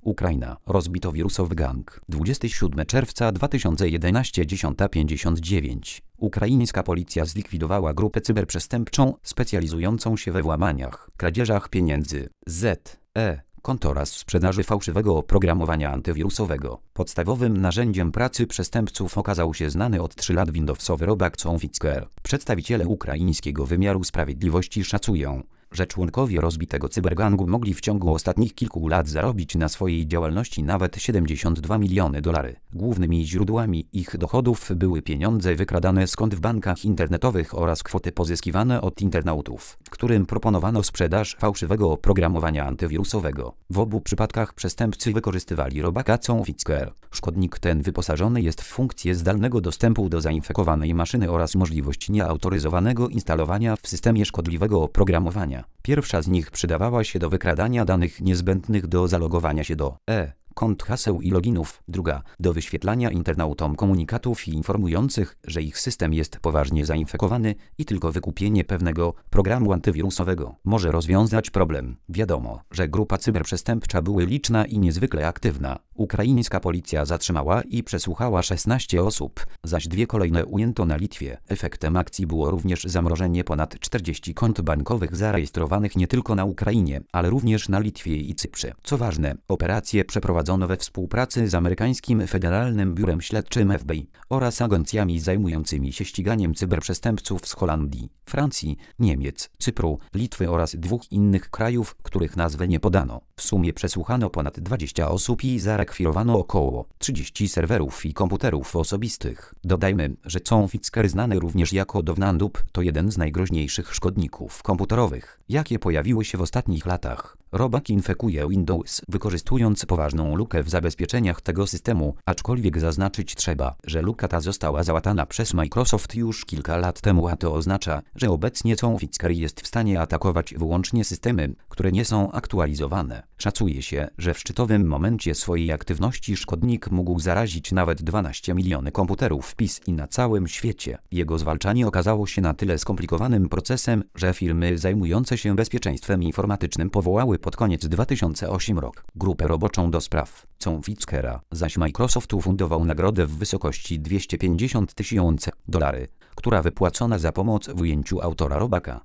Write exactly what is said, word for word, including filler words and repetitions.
Ukraina. Rozbito wirusowy gang. dwudziestego siódmego czerwca dwa tysiące jedenastego, dziesiąta pięćdziesiąt dziewięć. Ukraińska policja zlikwidowała grupę cyberprzestępczą specjalizującą się we włamaniach, kradzieżach pieniędzy, Z E konto oraz sprzedaży fałszywego oprogramowania antywirusowego. Podstawowym narzędziem pracy przestępców okazał się znany od trzech lat Windowsowy robak Fitzker. Przedstawiciele ukraińskiego wymiaru sprawiedliwości szacują, że członkowie rozbitego cybergangu mogli w ciągu ostatnich kilku lat zarobić na swojej działalności nawet siedemdziesiąt dwa miliony dolarów. Głównymi źródłami ich dochodów były pieniądze wykradane z kont w bankach internetowych oraz kwoty pozyskiwane od internautów, którym proponowano sprzedaż fałszywego oprogramowania antywirusowego. W obu przypadkach przestępcy wykorzystywali robaka Fitzker. Szkodnik ten wyposażony jest w funkcję zdalnego dostępu do zainfekowanej maszyny oraz możliwość nieautoryzowanego instalowania w systemie szkodliwego oprogramowania. Pierwsza z nich przydawała się do wykradania danych niezbędnych do zalogowania się do e kont, haseł i loginów, druga do wyświetlania internautom komunikatów informujących, że ich system jest poważnie zainfekowany i tylko wykupienie pewnego programu antywirusowego może rozwiązać problem. Wiadomo, że grupa cyberprzestępcza była liczna i niezwykle aktywna. Ukraińska policja zatrzymała i przesłuchała szesnaście osób, zaś dwie kolejne ujęto na Litwie. Efektem akcji było również zamrożenie ponad czterdziestu kont bankowych zarejestrowanych nie tylko na Ukrainie, ale również na Litwie i Cyprze. Co ważne, operacje przeprowadzono we współpracy z amerykańskim Federalnym Biurem Śledczym F B I oraz agencjami zajmującymi się ściganiem cyberprzestępców z Holandii, Francji, Niemiec, Cypru, Litwy oraz dwóch innych krajów, których nazwy nie podano. W sumie przesłuchano ponad dwadzieścia osób i zarekwirowano około trzydziestu serwerów i komputerów osobistych. Dodajmy, że Fitzker, znany również jako Dovnandub, to jeden z najgroźniejszych szkodników komputerowych, jakie pojawiły się w ostatnich latach. Robak infekuje Windows, wykorzystując poważną lukę w zabezpieczeniach tego systemu, aczkolwiek zaznaczyć trzeba, że luka ta została załatana przez Microsoft już kilka lat temu, a to oznacza, że obecnie Fitzker jest w stanie atakować wyłącznie systemy, które nie są aktualizowane. Szacuje się, że w szczytowym momencie swojej aktywności szkodnik mógł zarazić nawet dwanaście milionów komputerów w P I S i na całym świecie. Jego zwalczanie okazało się na tyle skomplikowanym procesem, że firmy zajmujące się bezpieczeństwem informatycznym powołały pod koniec dwa tysiące ósmego roku grupę roboczą do spraw Fitzkera, zaś Microsoft ufundował nagrodę w wysokości dwieście pięćdziesiąt tysięcy dolarów, która wypłacona za pomoc w ujęciu autora robaka.